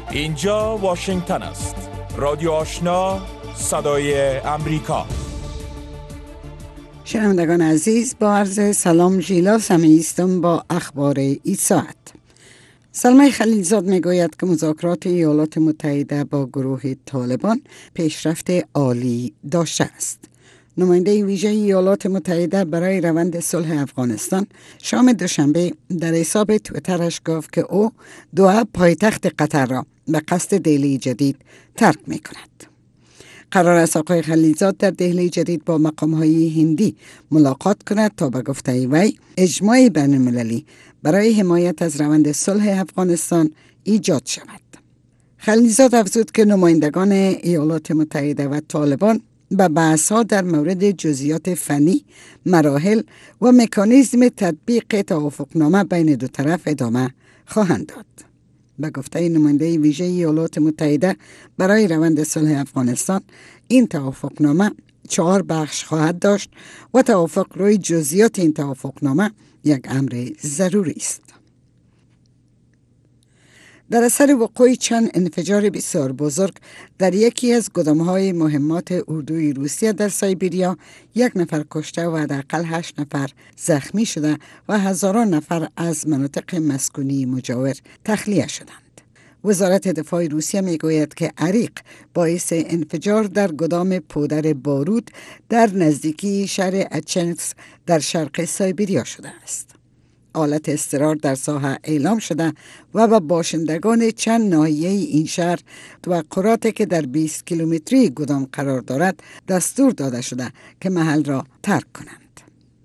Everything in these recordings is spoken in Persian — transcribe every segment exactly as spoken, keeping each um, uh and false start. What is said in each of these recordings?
اینجا واشنگتن است. رادیو آشنا، صدای امریکا. شنوندگان عزیز، با عرض سلام ژیلا سمی هستم با اخبار این ساعت. سلمای خلیلزاد میگوید که مذاکرات ایالات متحده با گروه طالبان پیشرفت عالی داشته است. نماینده ویژه ایالات متحده برای روند صلح افغانستان شام دوشنبه در حساب توییترش گفت که او دوحه پایتخت قطر را به قصد دهلی جدید ترک می کند. قرار است آقای خلیلزاد در دهلی جدید با مقام‌های هندی ملاقات کند تا به گفته وی اجماع بین المللی برای حمایت از روند صلح افغانستان ایجاد شود. خلیلزاد افزود که نمایندگان ایالات متحده و طالبان به بحث‌ها در مورد جزئیات فنی، مراحل و مکانیزم تطبیق توافقنامه بین دو طرف ادامه خواهند داد. به گفته نماینده ویژه ایالات متحده برای روند صلح افغانستان، این توافقنامه چهار بخش خواهد داشت و توافق روی جزئیات این توافقنامه یک امر ضروری است. در اثر وقوع چند انفجار بسیار بزرگ در یکی از گدام‌های مهمات اردوی روسیه در سایبریا، یک نفر کشته و حداقل هشت نفر زخمی شده و هزاران نفر از مناطق مسکونی مجاور تخلیه شدند. وزارت دفاع روسیه میگوید که عریق باعث انفجار در گدام پودر بارود در نزدیکی شهر اچنسک در شرق سایبریا شده است. حالت اضطرار در ساحه اعلام شده و به باشندگان چند ناحیه این شهر توقعاتی که در بیست کیلومتری گدام قرار دارد دستور داده شده که محل را ترک کنند.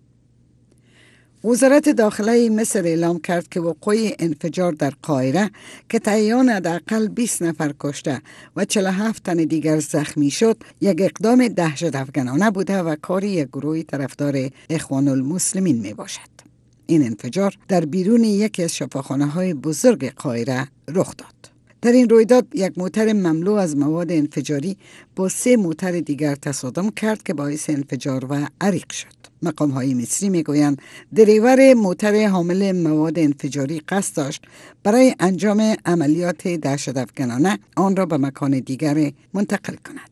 وزارت داخله مصر اعلام کرد که وقوع انفجار در قاهره که تعیین حداقل بیست نفر کشته و چهل و هفت تن دیگر زخمی شد، یک اقدام دهشت‌افکنانه بوده و کاری یک گروه طرفدار اخوان المسلمین می باشد. این انفجار در بیرون یکی از شفاخانه‌های بزرگ قاهره رخ داد. در این رویداد یک موتر مملو از مواد انفجاری با سه موتر دیگر تصادم کرد که باعث انفجار و عریق شد. مقام‌های مصری میگویند دریور موتر حامل مواد انفجاری قصد داشت برای انجام عملیات دهشت‌افکنانه آن را به مکان دیگر منتقل کند.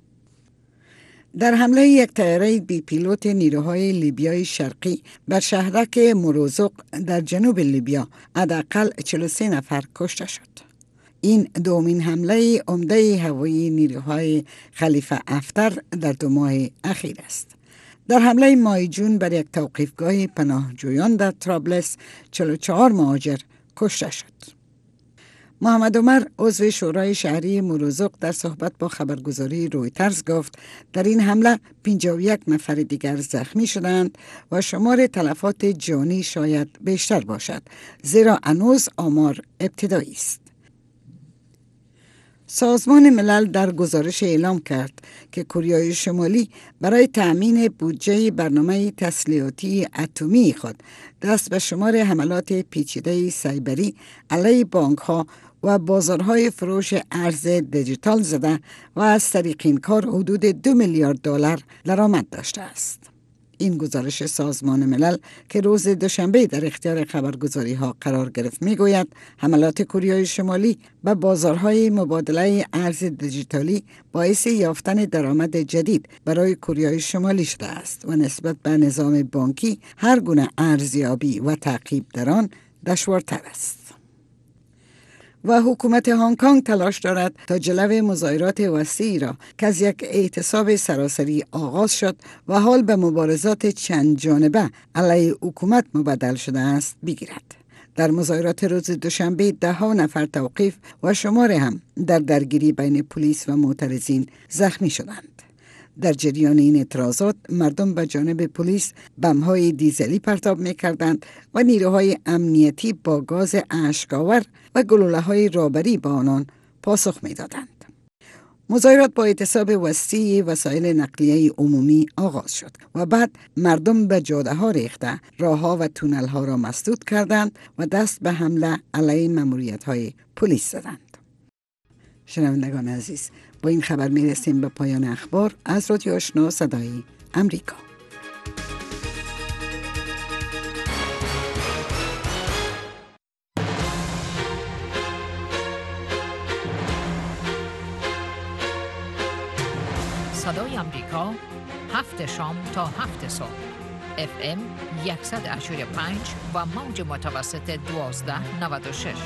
در حمله یک طیاره بی پیلوت نیروهای لیبیای شرقی بر شهرک مروزق در جنوب لیبیا حداقل چهل و سه نفر کشته شد. این دومین حمله عمده هوایی نیروهای خلیفه حفتر در دو ماه اخیر است. در حمله ماه جون بر یک توقیفگاه پناهجویان در طرابلس چهل و چهار مهاجر کشته شد. محمد عمر عضو شورای شهری مروزق در صحبت با خبرگزاری رویترز گفت در این حمله پنجاه و یک نفر دیگر زخمی شدند و شمار تلفات جانی شاید بیشتر باشد، زیرا هنوز آمار ابتدایی است. سازمان ملل در گزارش اعلام کرد که کره شمالی برای تأمین بودجه برنامه تسلیحاتی اتمی خود دست به شمار حملات پیچیده سایبری علیه بانک‌ها و بازارهای فروش ارز دیجیتال زده و از طریق این کار حدود دو میلیارد دلار درآمد داشته است. این گزارش سازمان ملل که روز دوشنبه در اختیار خبرگزاری ها قرار گرفت میگوید حملات کره شمالی به بازارهای مبادله ارز دیجیتالی باعث یافتن درآمد جدید برای کره شمالی شده است و نسبت به نظام بانکی هر گونه ارزیابی و تعقیب در آن دشوارتر است. و حکومت هنگ کنگ تلاش دارد تا جلو مظاهرات وسیعی را که از یک اعتصاب سراسری آغاز شد و حال به مبارزات چند جانبه علیه حکومت مبدل شده است بگیرد. در مظاهرات روز دوشنبه ده ها نفر توقیف و شمار هم در درگیری بین پلیس و معترضین زخمی شدند. در جریان این اعتراضات مردم به جانب پلیس بم‌های دیزلی پرتاب می‌کردند و نیروهای امنیتی با گاز اشک‌آور و گلوله‌های رابری به آنان پاسخ می‌دادند. مظاهرات با اعتصاب وسیع وسایل نقلیه عمومی آغاز شد و بعد مردم به جاده‌ها ریخته راه‌ها و تونل‌ها را مسدود کردند و دست به حمله علیه ماموریت‌های پلیس زدند. شنوندگان عزیز، با این خبر می رسیم به پایان اخبار از رادیو آشنا صدای امریکا. صدای آمریکا، هفت شام تا هفت صبح. اف ام صد و هشتاد و پنج و موج متوسط دوازده نود و شش.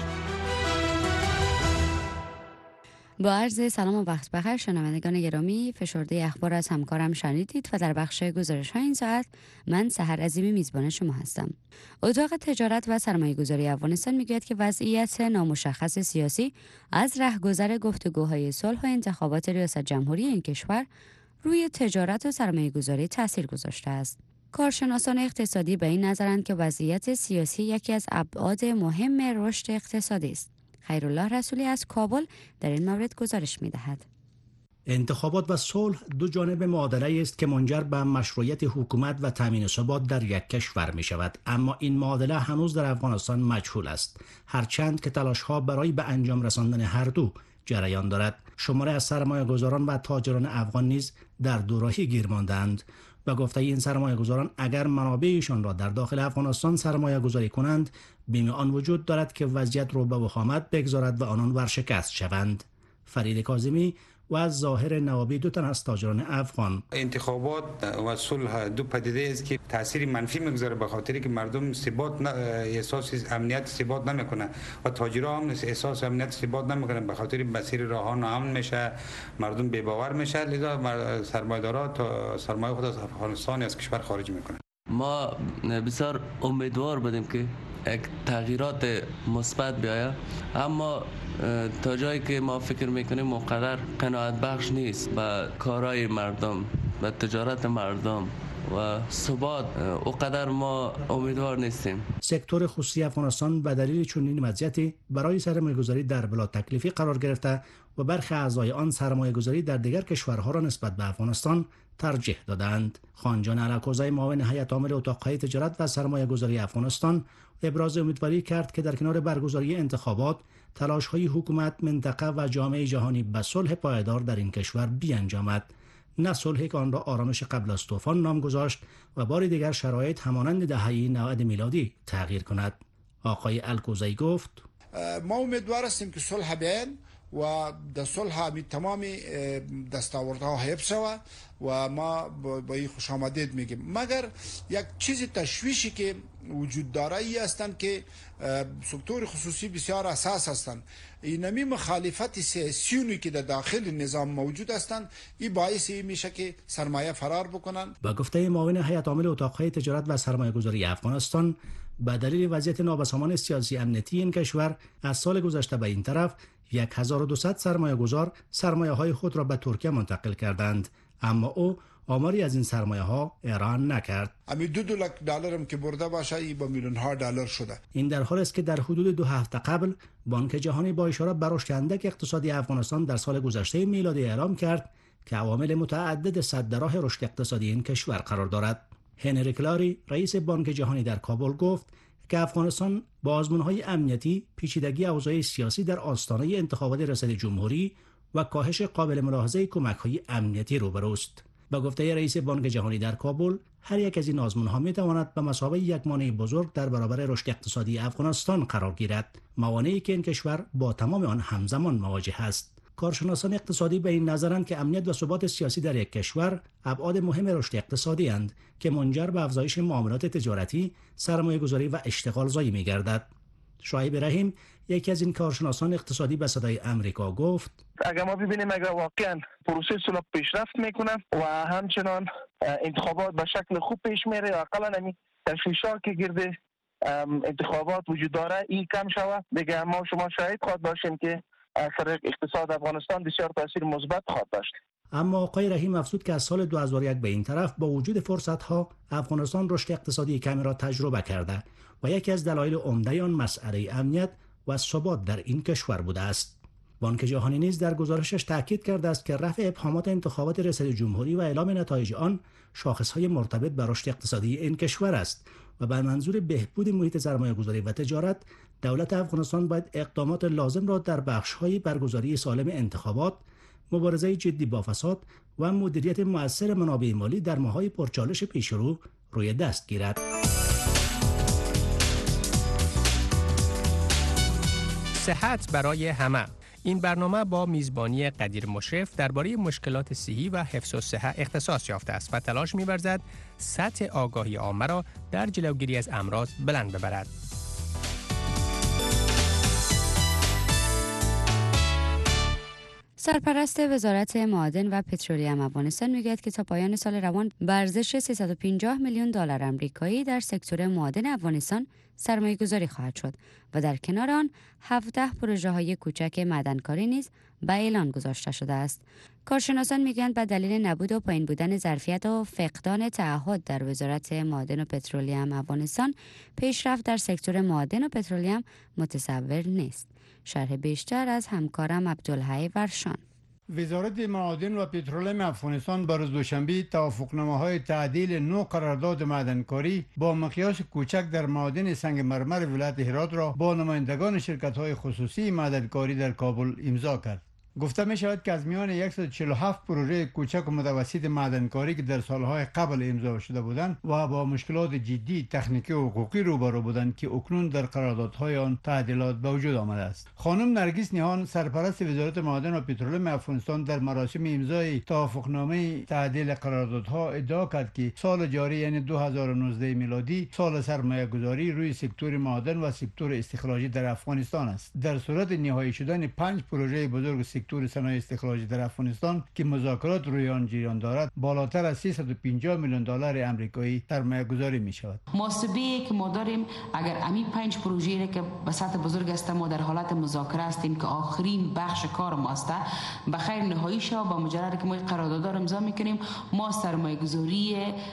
با عرض سلام و وقت بخیر شنوندگان گرامی، فشرده اخبار از همکارم شنیدید و در بخش گزارش های این ساعت من سحر عظیمی میزبان شما هستم. اتاق تجارت و سرمایه گذاری افغانستان میگوید که وضعیت نامشخص سیاسی از رهگذر گفتگوهای صلح و انتخابات ریاست جمهوری این کشور روی تجارت و سرمایه گذاری تاثیر گذاشته است. کارشناسان اقتصادی به این نظرند که وضعیت سیاسی یکی از ابعاد مهم رشد اقتصادی است. خیرالله رسولی از کابل در این مورد گزارش می‌دهد. انتخابات و صلح دو جانب معادله است که منجر به مشروعیت حکومت و تامین ثبات در یک کشور می شود، اما این معادله هنوز در افغانستان مجهول است، هرچند که تلاش‌ها برای به انجام رساندن هر دو جریان دارد. شماره از سرمایه‌گذاران و تاجران افغان نیز در دوراهی گیر ماندند. به گفته این سرمایه‌گذاران اگر منابعشان را در داخل افغانستان سرمایه گذاری کنند، بیم آن وجود دارد که وضعیت رو به وخامت بگذارد و آنان ورشکست شوند. فرید کاظمی و از ظاهر نوابی دو تن از تاجران افغان: انتخابات و صلح دو پدیده است که تاثیر منفی میگذاره، به خاطری که مردم ثبات احساس امنیت ثبات نمیکنه و تاجرها هم احساس امنیت ثبات نمیکنن، به خاطر مسیر راه ناامن میشه، مردم بی باور میشه، لذا سرمایه‌دارا تا سرمایه خود از افغانستان از کشور خارج میکنن. ما بسیار امیدوار بودیم که یک تغییرات مثبت بیاید، اما تا جایی که ما فکر میکنیم اونقدر قناعت بخش نیست به کارهای مردم، به تجارت مردم و ثبات، اونقدر ما امیدوار نیستیم. سکتور خصوصی افغانستان به دلیل چنین وضعیتی برای سرمایه‌گذاری در بلا تکلیفی قرار گرفته و برخی اعضای آن سرمایه‌گذاری در دیگر کشورها را نسبت به افغانستان ترجیح دادند. خانجان علکوزی، معاون هیئت عامل اتاق‌های تجارت و سرمایه‌گذاری افغانستان، ابراز امیدواری کرد که در کنار برگزاری انتخابات، تلاش‌های حکومت، منطقه و جامعه جهانی به صلح پایدار در این کشور بیانجامد، نه صلحی که آن را آرامش قبل از طوفان نام گذاشت و بار دیگر شرایط همانند دهه نود میلادی تغییر کند. آقای الکوزی گفت: ما امیدوار هستیم که صلح بیاین و در صلح می تمام دستاوردها حفظ شود و ما با این خوش آمدید میگیم، مگر یک چیز تشویشی که وجود داره ای هستند که سکتور خصوصی بسیار اساس هستند. اینمی مخالفت سیاسیونی که در داخل نظام موجود هستند، این باعث این میشه که سرمایه فرار بکنن. با گفته معاون هیئت عامل اتاق‌های تجارت و سرمایه‌گذاری افغانستان، به دلیل وضعیت نابسامان سیاسی امنیتی این کشور از سال گذشته به این طرف هزار و دویست سرمایه‌گذار سرمایه‌های خود را به ترکیه منتقل کردند، اما او آماری از این سرمایه‌ها اعلام نکرد. امی دو دو لک دلار هم که برده باشه، این با میلیون ها دلار شده. این در حالی است که در حدود دو هفته قبل بانک جهانی با اشاره به رشد اندک اقتصادی افغانستان در سال گذشته میلادی اعلام کرد که عوامل متعدد سد در راه رشد اقتصادی این کشور قرار دارد. هنری کلاری، رئیس بانک جهانی در کابل گفت که افغانستان با آزمون‌های امنیتی، پیچیدگی اوضاع سیاسی در آستانه انتخابات ریاست جمهوری و کاهش قابل ملاحظه کمک‌های امنیتی روبروست. با گفته رئیس بانک جهانی در کابل، هر یک از این آزمون‌ها می‌تواند به مثابه یک مانع بزرگ در برابر رشد اقتصادی افغانستان قرار گیرد، موانعی که این کشور با تمام آن همزمان مواجه است. کارشناسان اقتصادی به این نظرند که امنیت و ثبات سیاسی در یک کشور ابعاد مهم رشد اقتصادی اند که منجر به افزایش معاملات تجارتی، سرمایه‌گذاری و اشتغال زایی می‌گردد. شعیب رحیم، یکی از این کارشناسان اقتصادی، به صدای آمریکا گفت: اگر ما ببینیم اگر واقعا پروسه صلح پیشرفت میکنه و همچنان انتخابات به شکل خوب پیش میره، اقلا همین تشویش‌ها که گرد انتخابات وجود داره این کم شود، دیگه ما شما شاهد خواهد باشیم که اثر اقتصاد افغانستان بسیار تاثیر مثبت خواهد داشت. اما آقای رحیم افزود که از سال دو هزار و یک به این طرف با وجود فرصت‌ها، افغانستان رشد اقتصادی کمی را تجربه کرده و یکی از دلایل عمده آن مسئله امنیت و ثبات در این کشور بوده است. بانک جهانی نیز در گزارشش تاکید کرده است که رفع ابهامات انتخابات ریاست جمهوری و اعلام نتایج آن شاخص‌های مرتبط با رشد اقتصادی این کشور است و به منظور بهبود محیط سرمایه‌گذاری و تجارت، دولت افغانستان باید اقدامات لازم را در بخش‌های برگزاری سالم انتخابات، مبارزه جدی با فساد و مدیریت مؤثر منابع مالی در ماه‌های پرچالش پیشرو روی دست گیرد. صحت برای همه. این برنامه با میزبانی قدیر مشرف درباره مشکلات صحی و حفظ الصحه اختصاص یافته است و تلاش می‌ورزد سطح آگاهی عامه را در جلوگیری از امراض بلند ببرد. سرپرست وزارت معادن و پترولیم افغانستان میگوید که تا پایان سال روان به ارزش سیصد و پنجاه میلیون دلار آمریکایی در سکتور معادن افغانستان سرمایه گذاری خواهد شد و در کنار آن هفده پروژه های کوچک معدنکاری نیز به اعلان گذاشته شده است. کارشناسان میگویند به دلیل نبود و پایین بودن ظرفیت و فقدان تعهد در وزارت معادن و پترولیم افغانستان، پیشرفت در سکتور معادن و پترولیم متصور نیست. شرح بیشتر از همکارم عبدالحی ورشان. وزارت معادن و پترولیم افغانستان بر روز دوشنبه توافقنامه‌های تعدیل نو قرارداد معدنکاری با مقیاس کوچک در معادن سنگ مرمر ولایت هرات را با نمایندگان شرکت‌های خصوصی معدنکاری در کابل امضا کرد. گفته می شود که از میان صد و چهل و هفت پروژه کوچک و متوسط معدنکاری که در سالهای قبل امضا شده بودند و با مشکلات جدی تکنیکی و حقوقی روبرو بودند که اکنون در قراردادهای آن تعدیلات به وجود آمده است. خانم نرگس نیهان، سرپرست وزارت معادن و پترولیم افغانستان، در مراسم امضای توافقنامه تعدیل قراردادها ادعا کرد که سال جاری یعنی دو هزار و نوزده میلادی سال سرمایه گذاری روی سکتور معادن و سکتور استخراجی در افغانستان است. در صورت نهایی شدن پنج پروژه بزرگ سکتور صنایع استخراجی در افغانستان که مذاکرات روی آن جریان دارد، بالاتر از سیصد و پنجاه میلیون دلار آمریکایی سرمایه گذاری می شود. محاسبه که ما داریم، اگر امی پنج پروژه که به سطح بزرگ است ما در حالت مذاکره هستیم که آخرین بخش کار ما است، به خیر نهایی شود با مجرد که ما قرارداد را امضا میکنیم، ما سرمایه گذاری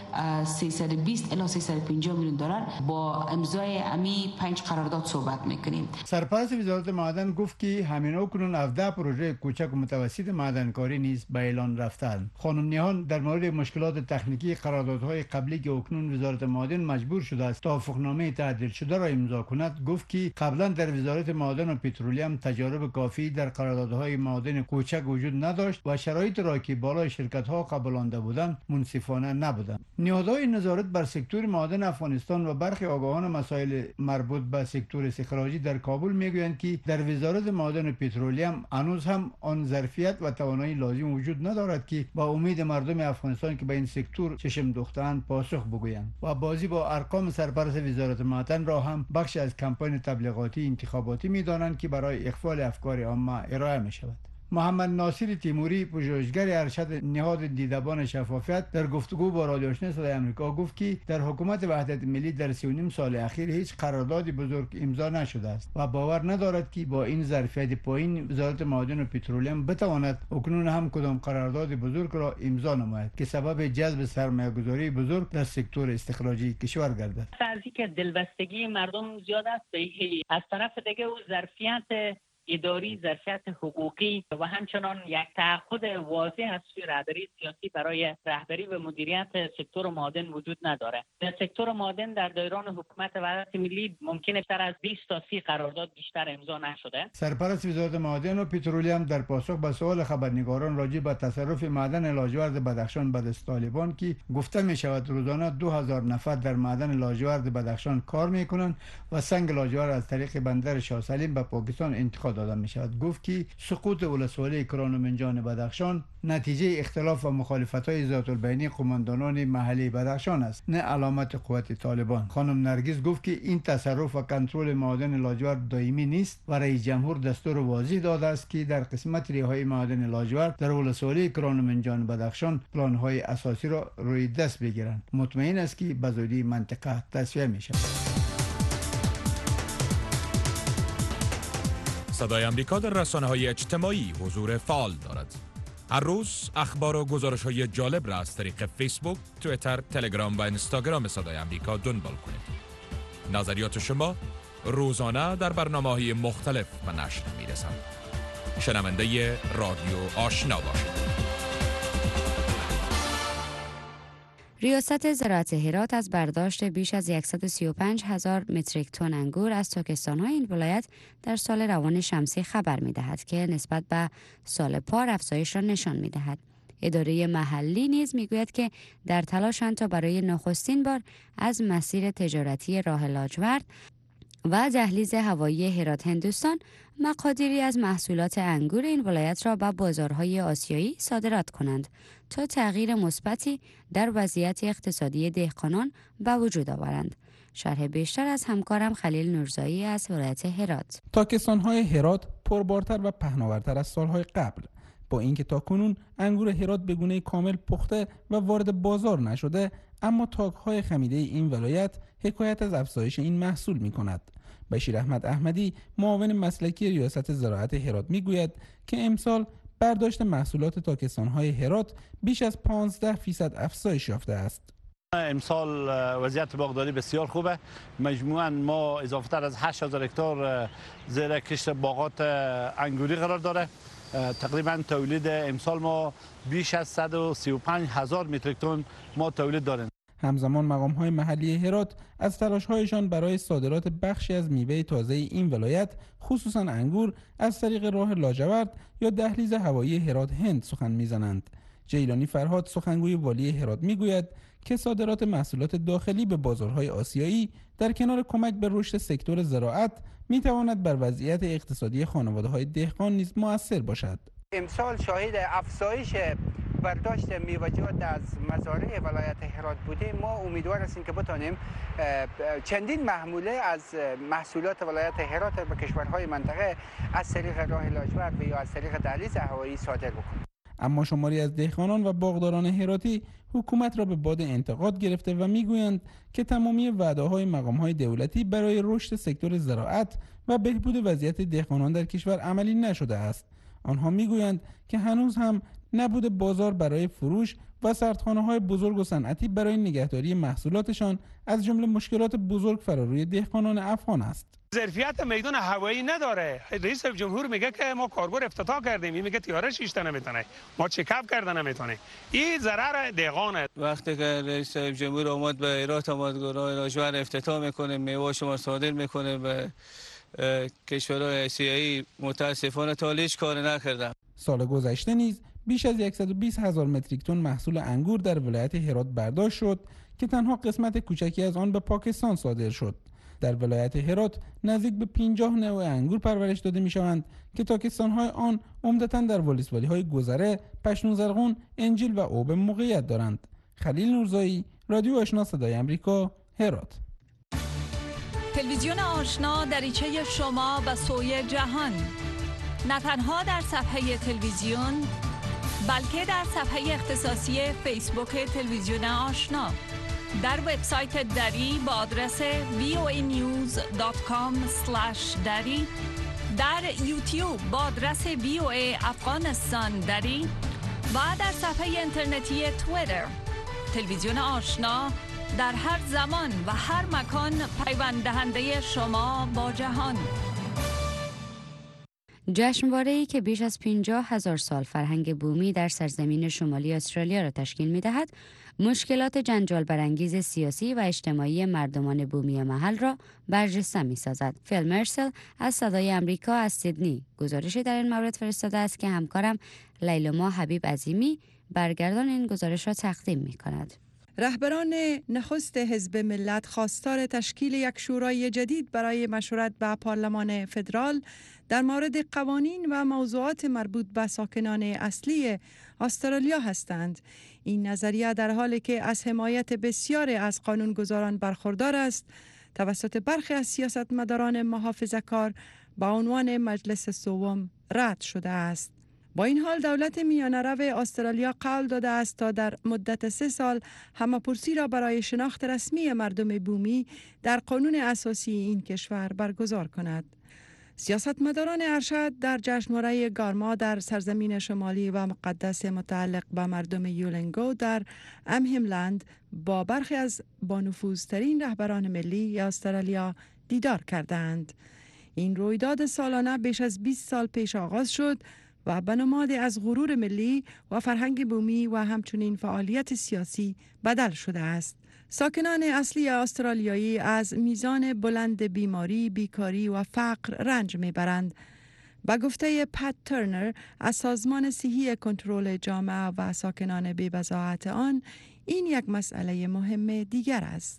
سیصد و بیست الی سیصد و پنجاه میلیون دلار با امضای امی پنج قرارداد صحبت میکنیم. سرپرست وزارت معدن گفت که همین اکنون هفده پروژه کوچک و متوسط معدنکاری نیز به اعلان رفتند. خانم نیهان در مورد مشکلات تکنیکی قراردادهای قبلی که اکنون وزارت معادن مجبور شده است توافقنامه تعدیل شده را امضا کند، گفت که قبلا در وزارت معادن و پترولیم تجارب کافی در قراردادهای معادن کوچک وجود نداشت و شرایط را که بالای شرکت‌ها قبولانده بودند منصفانه نبودند. نهادهای نظارت بر سکتور معادن افغانستان و برخی آگاهان مسائل مربوط به سکتور استخراجی در کابل میگویند که در وزارت معادن و پترولیم هنوز هم آن ظرفیت و توانایی لازم وجود ندارد که با امید مردم افغانستان که به این سکتور چشم دوختند پاسخ بگویند و بازی با ارقام سرپرست وزارت معدن را هم بخش از کمپاین تبلیغاتی انتخاباتی می‌دانند که برای اخفال افکار عامه ارائه می‌شود. محمد ناصر تیموری، پژوهشگر ارشد نهاد دیدبان شفافیت، در گفتگو با رادیو آشنا صدای آمریکا گفت که در حکومت وحدت ملی در سی و نیم سال اخیر هیچ قراردادی بزرگ امضا نشده است و باور ندارد که با این ظرفیت پایین وزارت معادن و پترولیم بتواند اکنون هم کدام قرارداد بزرگ را امضا نماید که سبب جذب سرمایه‌گذاری بزرگ در سکتور استخراجی کشور گردد. از اینکه دلبستگی مردم زیاد است، از طرف دیگه او ظرفیت اداری، ظرفیت حقوقی و همچنان یک تعهد واضح از سوی رهبری سیاسی برای رهبری و مدیریت سکتور معادن وجود نداره. در سکتور معادن در دوران حکومت وحدت ملی ممکنه بیشتر از بیست تا سی قرارداد بیشتر امضا نشده. سرپرست وزارت معادن و پترولیم در پاسخ به سوال خبرنگاران راجع به تصرف معدن لاجورد بدخشان به دست طالبان که گفته می شود روزانه دو هزار نفر در معدن لاجورد بدخشان کار می کنند و سنگ لاجورد از طریق بندر شاه سلیم به پاکستان انتقال داده می شود. گفت که سقوط ولسوالی کران و منجان بدخشان نتیجه اختلاف و مخالفت‌های ذات البینی قماندانان محلی بدخشان است، نه علامت قوت طالبان. خانم نرگس گفت که این تصرف و کنترل معادن لاجورد دائمی نیست و رئیس جمهور دستور واضح داده است که در قسمت ریهای معادن لاجورد در ولسوالی کران و منجان بدخشان پلان‌های اساسی را روی دست بگیرند. مطمئن است که به زودی منطقه تصفیه می شود. صدای آمریکا در رسانه‌های اجتماعی حضور فعال دارد. هر روز اخبار و گزارش‌های جالب را از طریق فیسبوک، توییتر، تلگرام و اینستاگرام صدای آمریکا دنبال کنید. نظریات شما روزانه در برنامه‌های مختلف به نشر می‌رسند. شنونده رادیو آشنا باشید. ریاست زراعت هرات از برداشت بیش از صد و سی و پنج هزار متریک تن انگور از تاکستان‌های این ولایت در سال روان شمسی خبر می‌دهد که نسبت به سال پار افزایش را نشان می‌دهد. اداره محلی نیز می‌گوید که در تلاشند تا برای نخستین بار از مسیر تجارتی راه لاجورد و دهلیز هوایی هرات هندوستان مقادیری از محصولات انگور این ولایت را به بازارهای آسیایی صادرات کنند تا تغییر مثبتی در وضعیت اقتصادی دهقانان به وجود آورند. شرح بیشتر از همکارم خلیل نورزایی از ولایت هرات. تاکستان‌های هرات پربارتر و پهناورتر از سالهای قبل، با اینکه تاکنون انگور هرات به گونه کامل پخته و وارد بازار نشده، اما تاک‌های خمیده این ولایت حکایت از افزایش این محصول می‌کند. بشیر احمد احمدی معاون مسلکی ریاست زراعت هرات میگوید که امسال برداشت محصولات تاکستان‌های هرات بیش از پانزده درصد افزایش یافته است. امسال وضعیت باغداری بسیار خوبه. مجموعاً ما اضافه تر از هشت هزار هکتار زیر کشت باغات انگوری قرار داره. تقریبا تولید امسال ما بیش از صد و سی و پنج هزار متریک تن ما تولید داریم. همزمان مقام‌های محلی هرات از تلاش‌هایشان برای صادرات بخشی از میوه تازه این ولایت خصوصاً انگور از طریق راه لاجورد یا دهلیز هوایی هرات هند سخن می‌زنند. جیلانی فرهاد سخنگوی والی هرات می‌گوید که صادرات محصولات داخلی به بازارهای آسیایی در کنار کمک به رشد سکتور زراعت می‌تواند بر وضعیت اقتصادی خانواده‌های دهقان نیز مؤثر باشد. امسال شاهد افزایش برداشت میوه‌جات از مزارع ولایت هرات بودیم. ما امیدوار هستیم که بتانیم چندین محموله از محصولات ولایت هرات به کشورهای منطقه از طریق راه لاجورد یا از طریق دهلیز هوایی صادر بکنیم. اما شماری از دهقانان و باغداران هراتی حکومت را به باد انتقاد گرفته و میگویند که تمامی وعده‌های مقام‌های دولتی برای رشد سکتور زراعت و بهبود وضعیت دهقانان در کشور عملی نشده است. آنها میگویند که هنوز هم نبود بازار برای فروش و سردخانه‌های بزرگ و صنعتی برای نگهداری محصولاتشان از جمله مشکلات بزرگ فراروی دهقانان افغان است. ظرفیت میدان هوایی نداره. رئیس جمهور میگه که ما کاربر افتتاح کردیم، این میگه طیاره شیشته نمیتونه، ما چکاپ کردن نمیتونه. این ضرر دهقانه. وقتی که رئیس جمهور اومد به هرات اومد راه لاجورد افتتاح میکنه، میوه شما صادر میکنه به کشورهای آسیایی، متاسفانه تالیش کار نکردن. سال گذشته نیز بیش از صد و بیست هزار متریک تن محصول انگور در ولایت هرات برداشت شد که تنها قسمت کوچکی از آن به پاکستان صادر شد. در ولایت هرات نزدیک به پنجاه نوع انگور پرورش داده می‌شوند که تاکستان‌های آن عمدتاً در ولسوالی‌های گذره، پشنوزرغون، انجیل و اوب موقعیت دارند. خلیل نورزایی، رادیو آشنا صدای آمریکا، هرات. تلویزیون آشنا دریچه شما به سوی جهان، نه تنها در صفحه تلویزیون بلکه در صفحه اختصاصی فیسبوک تلویزیون آشنا، در وبسایت دری با آدرس وی او ای نیوز دات کام اسلش دری، در یوتیوب با آدرس وی او ای افغانستان دری و در صفحه اینترنتی توییتر. تلویزیون آشنا در هر زمان و هر مکان پیوند دهنده شما با جهان. جشنواره‌ای که بیش از پنجاه هزار سال فرهنگ بومی در سرزمین شمالی استرالیا را تشکیل می‌دهد، مشکلات جنجال برانگیز سیاسی و اجتماعی مردمان بومی محل را برجسته می‌سازد. فیل مرسل از صدای آمریکا از سیدنی گزارشی در این مورد فرستاده است که همکارم لیلما حبیب عظیمی برگردان این گزارش را تقدیم می‌کند. رهبران نخست حزب ملت خواستار تشکیل یک شورای جدید برای مشورت به پارلمان فدرال در مورد قوانین و موضوعات مربوط به ساکنان اصلی استرالیا هستند. این نظریه در حالی که از حمایت بسیاری از قانونگذاران برخوردار است، توسط برخی از سیاستمداران محافظه‌کار با عنوان مجلس سوم رد شده است. با این حال دولت میانه رو استرالیا قول داده است تا در مدت سه سال همه‌پرسی را برای شناخت رسمی مردم بومی در قانون اساسی این کشور برگزار کند. سیاستمداران ارشد در جشنواره گارما در سرزمین شمالی و مقدس متعلق به مردم یولنگو در امهملند با برخی از بانفوذترین رهبران ملی استرالیا دیدار کردند. این رویداد سالانه بیش از بیست سال پیش آغاز شد و به نماد از غرور ملی و فرهنگ بومی و همچنین فعالیت سیاسی بدل شده است. ساکنان اصلی استرالیایی از میزان بلند بیماری، بیکاری و فقر رنج میبرند. به گفته پت ترنر از سازمان صحی کنترل جامعه و ساکنان بی‌بضاعت آن، این یک مسئله مهم دیگر است.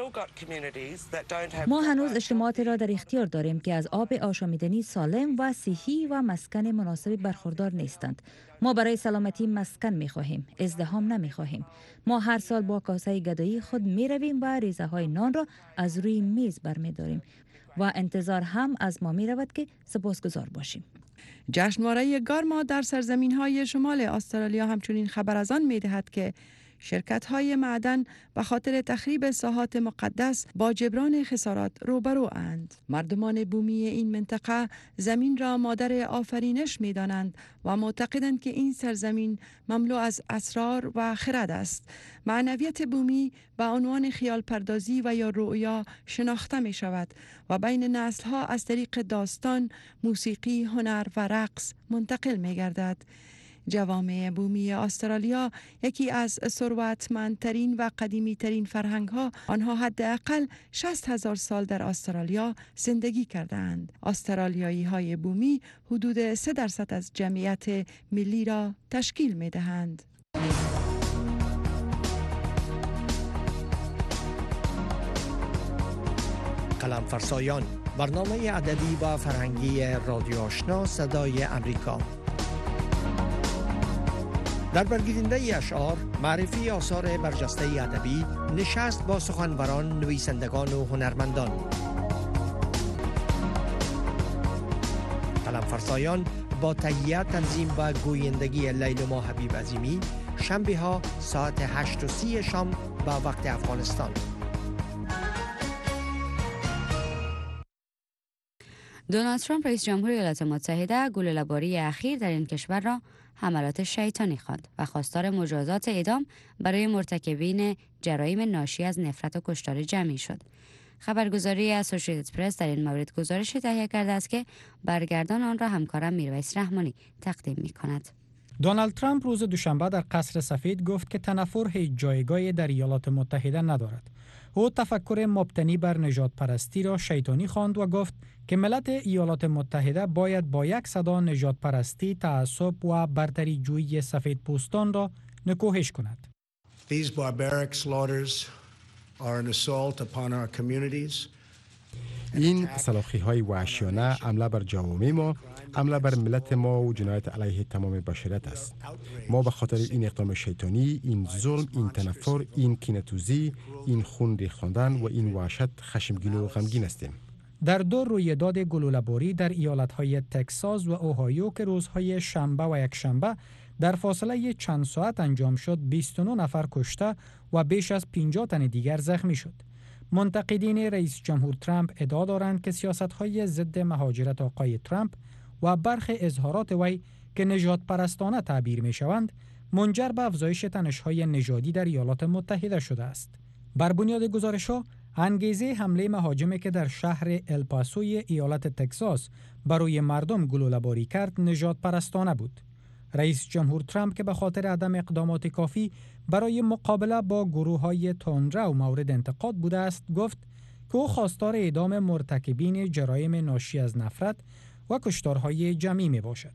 ما هنوز اجتماعاتی را در اختیار داریم که از آب آشامیدنی سالم و صحی و مسکن مناسبی برخوردار نیستند. ما برای سلامتی مسکن می خواهیم، ازدحام نمی خواهیم. ما هر سال با کاسه گدایی خود می رویم و ریزه های نان را از روی میز برمی داریم و انتظار هم از ما می رود که سپاسگزار باشیم. جشنواره گارما در سرزمین های شمال استرالیا همچنین خبر از آن می دهد که شرکت های معدن به خاطر تخریب ساحات مقدس با جبران خسارات روبرو اند. مردمان بومی این منطقه زمین را مادر آفرینش می دانند و معتقدند که این سرزمین مملو از اسرار و خرد است. معنویت بومی به عنوان خیال پردازی و یا رؤیا شناخته می شود و بین نسل ها از طریق داستان، موسیقی، هنر و رقص منتقل می گردد. جوامع بومی استرالیا یکی از ثروتمندترین و قدیمی ترین فرهنگ ها، آنها حداقل شصت هزار سال در استرالیا زندگی کردند. استرالیایی های بومی حدود سه درصد از جمعیت ملی را تشکیل می دهند. قلم فرسایان، برنامه ادبی و فرهنگی رادیو آشنا صدای امریکا. در برگیرنده اشعار، معرفی آثار برجسته ادبی، نشست با سخنوران، نویسندگان و هنرمندان. قلم فرسایان با تهیه، تنظیم و گویندگی لیلما حبیب عظیمی، شنبه ها ساعت هشت و سی شام با وقت افغانستان. دونالد ترامپ رئیس جمهور ایالات متحده گلوله‌باری اخیر در این کشور را حملات شیطانی خواند و خواستار مجازات اعدام برای مرتکبین جرایم ناشی از نفرت و کشتار جمعی شد. خبرگزاری اسوسییتد پرس در این مورد گزارش تهیه کرده است که برگردان آن را همکارم میرویس رحمانی تقدیم می‌کند. دونالد ترامپ روز دوشنبه در قصر سفید گفت که تنفر هیچ جایگاهی در ایالات متحده ندارد. او تفکر مبتنی بر نژاد پرستی را شیطانی خواند و گفت که ملت ایالات متحده باید با یک صدا نژاد پرستی، تعصب و برتری جویی سفید پوستان را نکوهش کند. These barbaric slaughters are an assault upon our communities. این سلاخی‌های وحشیانه حمله بر جوامع ما، حمله بر ملت ما و جنایت علیه تمام بشریت است. ما به خاطر این اقدام شیطانی، این ظلم، این تنفر، این کینه‌توزی، این خون ریختن و این وحشت خشمگین و غمگین هستیم. در دو رویداد گلوله‌باری در ایالت‌های تگزاس و اوهایو که روزهای شنبه و یکشنبه در فاصله چند ساعت انجام شد، بیست و نه نفر کشته و بیش از پنجاه تن دیگر زخمی شد. منتقدین رئیس جمهور ترامپ ادعا دارند که سیاست‌های ضد مهاجرت آقای ترامپ و برخی اظهارات وی که نژاد پرستانه تعبیر می‌شوند منجر به افزایش تنش‌های نژادی در ایالات متحده شده است. بر بنیاد گزارش‌ها، انگیزه حمله مهاجمی که در شهر الپاسوی ایالت تگزاس برای مردم گلوله‌باری کرد نژاد پرستانه بود. رئیس جمهور ترامپ که به خاطر عدم اقدامات کافی برای مقابله با گروه‌های تندرو مورد انتقاد بوده است، گفت که او خواستار اعدام مرتکبین جرایم ناشی از نفرت و کشتارهای جمعی می باشد.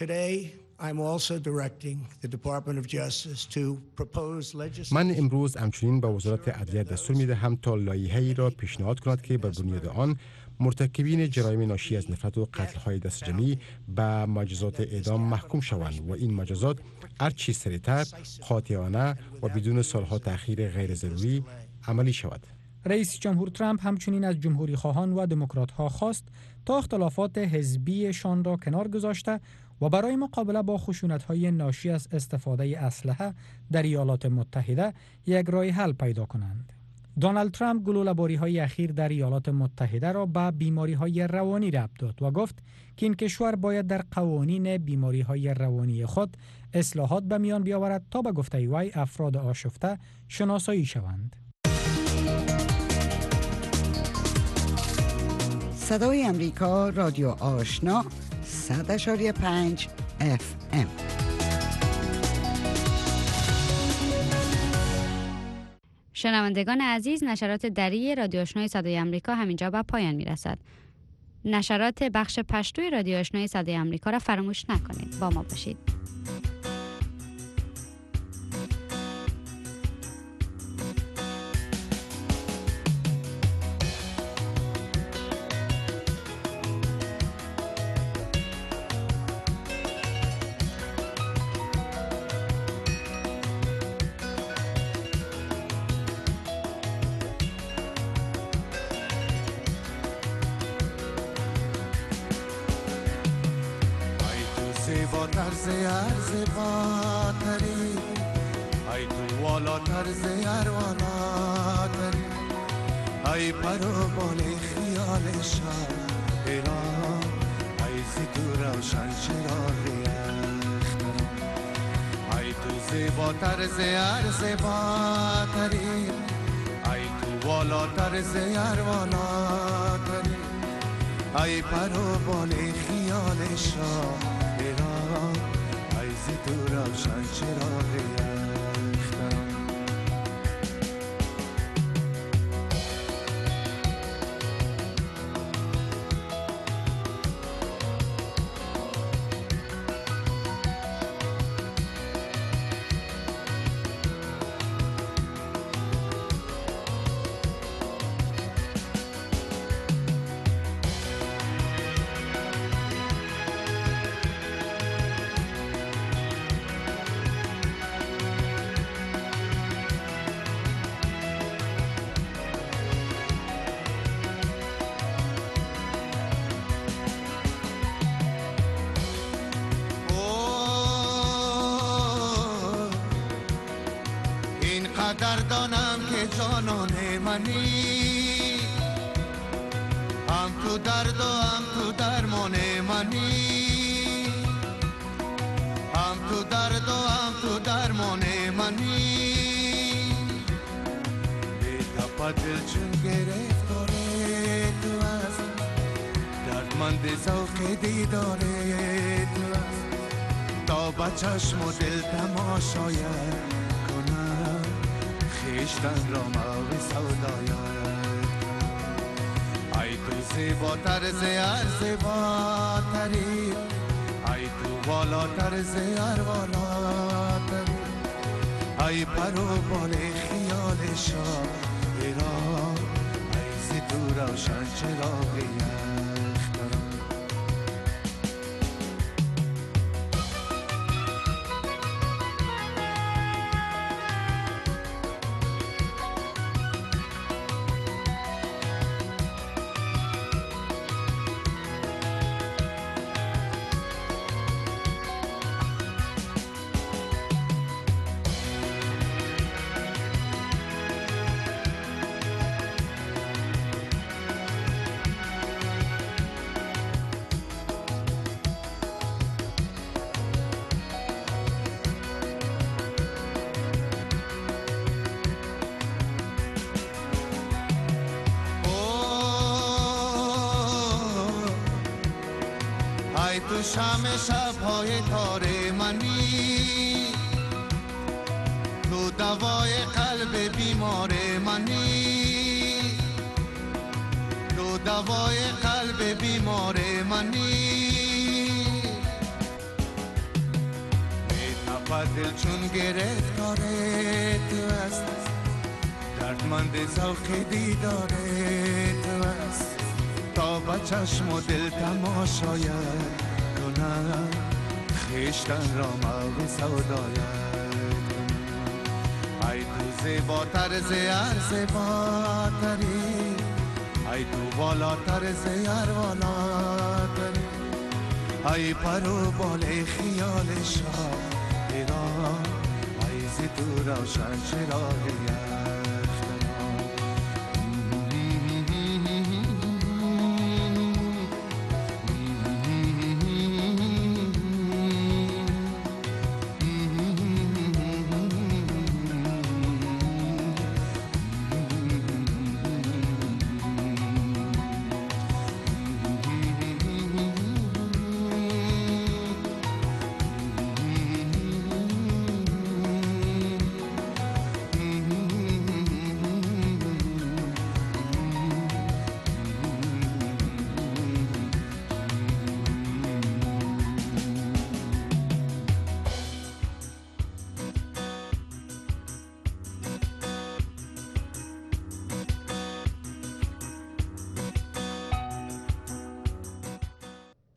من امروز همچنین به وزارت عدلیه دستور می دهم تا لایحه‌ای را پیشنهاد کند که بر بنیاد آن مرتکبین جرایم ناشی از نفرت و قتل‌های دست جمعی به مجازات اعدام محکوم شوند و این مجازات هرچی سریعتر، قاطعانه و بدون سالها تأخیر غیر ضروری عملی شود. رئیس جمهور ترامپ همچنین از جمهوری خواهان و دموکرات‌ها خواست تا اختلافات حزبیشان را کنار گذاشته و برای مقابله با خشونت‌های ناشی از استفاده اسلحه در ایالات متحده یک راه حل پیدا کنند. دونالد ترامپ گلوله‌باری‌های اخیر در ایالات متحده را به بیماری‌های روانی ربط داد و گفت که این کشور باید در قوانین بیماری‌های روانی خود اصلاحات به میان بیاورد تا به گفته وی افراد آشفته شناسایی شوند. صدای امریکا، رادیو آشنا، صد اشاری پنج اف ام. شنوندگان عزیز، نشرات دری رادیو آشنای صدای امریکا همینجا به پایان میرسد. نشرات بخش پشتوی رادیو آشنای صدای امریکا را فراموش نکنید. با ما باشید. زیباتر زیار زیباتری، ای تو والاتر زیار والاتری، ای پرو بالی خیال شب ایران، ای زی تو روشن چراغی اختران، ای تو زیباتر زیار زیباتری، ای تو والاتر زیار والاتری، ای پرو بالی خیال شب ایران، ای زی تو روشن چراغی اختران. دردانم که جانان منی، هم تو درد و هم تو درمان منی، هم تو درد و هم تو درمان منی، بی تپا دل چون گرفتاره تو از دردمند ذوق دیداره تو از تا با چشم و دل تماشاید خیشتن را موی سودایت، ای تو زیباتر زیار زیباتری، ای تو والاتر زیار والاتری، ای پرو بال خیال شاه ایران، ای زی تو روشن چراغی اختران. تو شام شب‌های تار منی، تو دوای قلب بیمار منی، تو دوای قلب بیمار منی، میتپد دل چون گرفتاره تو است، دردمند ذوق دیداره تو است تا با چشم و دل تماشاید کنم خیشتن را موی سودایت. ای تو زیباتر زیار زیباتری، ای تو بالاتر زیار والاتری، ای پرو بال خیال شاه ایران، ای زی تو روشن چراغی